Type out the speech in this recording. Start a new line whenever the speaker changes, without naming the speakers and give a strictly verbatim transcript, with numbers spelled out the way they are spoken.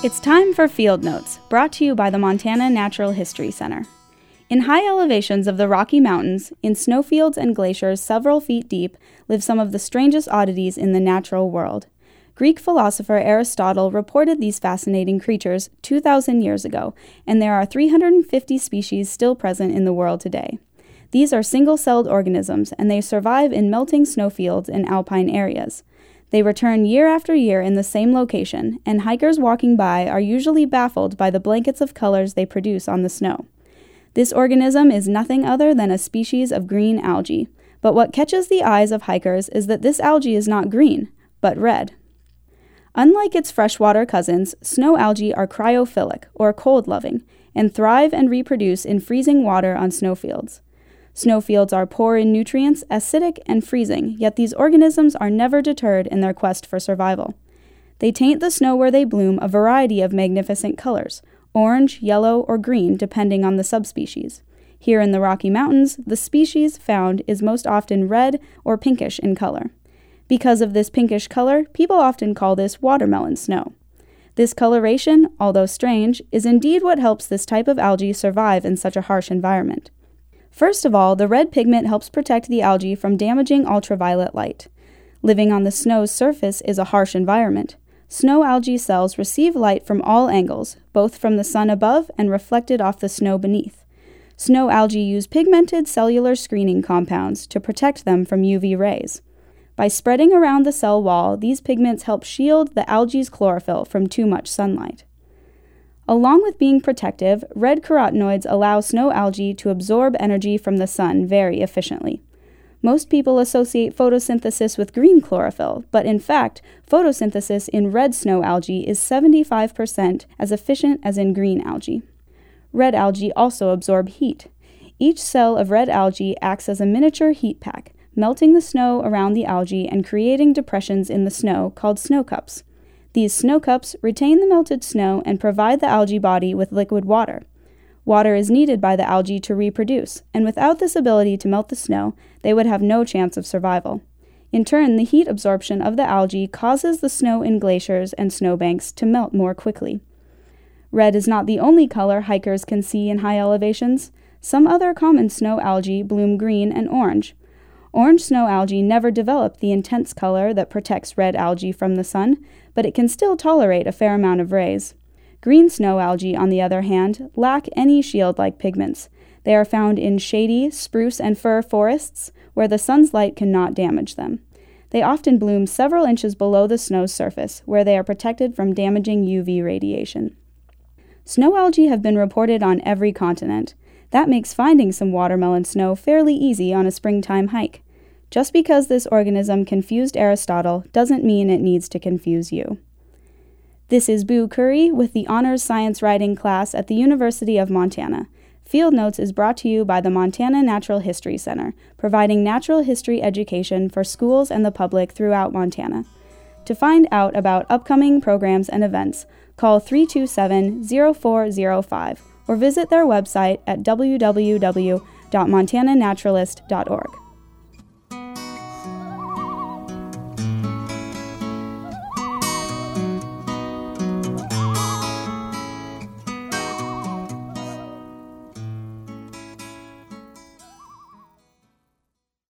It's time for Field Notes, brought to you by the Montana Natural History Center. In high elevations of the Rocky Mountains, in snowfields and glaciers several feet deep, live some of the strangest oddities in the natural world. Greek philosopher Aristotle reported these fascinating creatures two thousand years ago, and there are three hundred fifty species still present in the world today. These are single-celled organisms, and they survive in melting snowfields in alpine areas. They return year after year in the same location, and hikers walking by are usually baffled by the blankets of colors they produce on the snow. This organism is nothing other than a species of green algae, but what catches the eyes of hikers is that this algae is not green, but red. Unlike its freshwater cousins, snow algae are cryophilic, or cold-loving, and thrive and reproduce in freezing water on snowfields. Snowfields are poor in nutrients, acidic, and freezing, yet these organisms are never deterred in their quest for survival. They taint the snow where they bloom a variety of magnificent colors, orange, yellow, or green depending on the subspecies. Here in the Rocky Mountains, the species found is most often red or pinkish in color. Because of this pinkish color, people often call this watermelon snow. This coloration, although strange, is indeed what helps this type of algae survive in such a harsh environment. First of all, the red pigment helps protect the algae from damaging ultraviolet light. Living on the snow's surface is a harsh environment. Snow algae cells receive light from all angles, both from the sun above and reflected off the snow beneath. Snow algae use pigmented cellular screening compounds to protect them from U V rays. By spreading around the cell wall, these pigments help shield the algae's chlorophyll from too much sunlight. Along with being protective, red carotenoids allow snow algae to absorb energy from the sun very efficiently. Most people associate photosynthesis with green chlorophyll, but in fact, photosynthesis in red snow algae is seventy-five percent as efficient as in green algae. Red algae also absorb heat. Each cell of red algae acts as a miniature heat pack, melting the snow around the algae and creating depressions in the snow called snow cups. These snow cups retain the melted snow and provide the algae body with liquid water. Water is needed by the algae to reproduce, and without this ability to melt the snow, they would have no chance of survival. In turn, the heat absorption of the algae causes the snow in glaciers and snowbanks to melt more quickly. Red is not the only color hikers can see in high elevations. Some other common snow algae bloom green and orange. Orange snow algae never develop the intense color that protects red algae from the sun, but it can still tolerate a fair amount of rays. Green snow algae, on the other hand, lack any shield-like pigments. They are found in shady, spruce and fir forests where the sun's light cannot damage them. They often bloom several inches below the snow's surface, where they are protected from damaging U V radiation. Snow algae have been reported on every continent. That makes finding some watermelon snow fairly easy on a springtime hike. Just because this organism confused Aristotle doesn't mean it needs to confuse you. This is Boo Curry with the Honors Science Writing class at the University of Montana. Field Notes is brought to you by the Montana Natural History Center, providing natural history education for schools and the public throughout Montana. To find out about upcoming programs and events, call three two seven, zero four zero five or visit their website at w w w dot montana naturalist dot org.